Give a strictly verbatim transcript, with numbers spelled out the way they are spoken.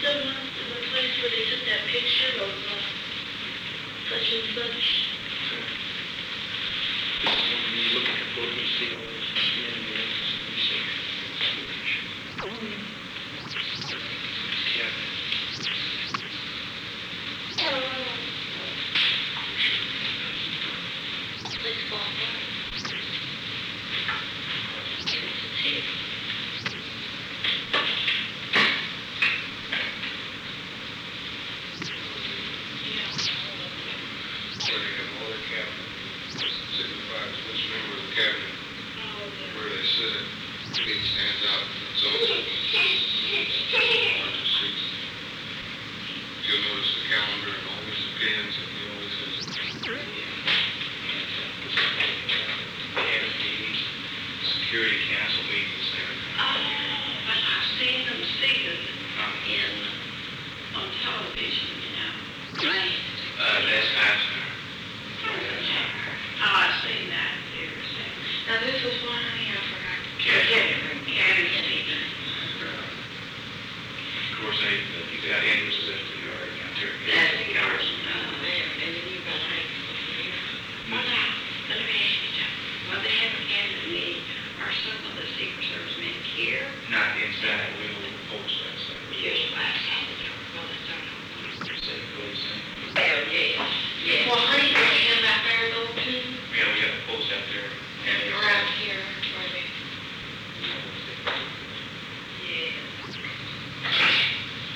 the one, the place where they took that picture of, uh, such and such? When you look at the book, you see all those skin and you see. Yeah. Let's go on. Where they have all their cabinets, signifies which member of the cabinet, where they sit it, it stands out, it's also larger seat. You'll notice the calendar and always the pins, and he always has. Security council meetings there. Oh, but I've seen them seated in, on television, you know. Right. Uh, that's after. Oh, I've seen that here. Now, this is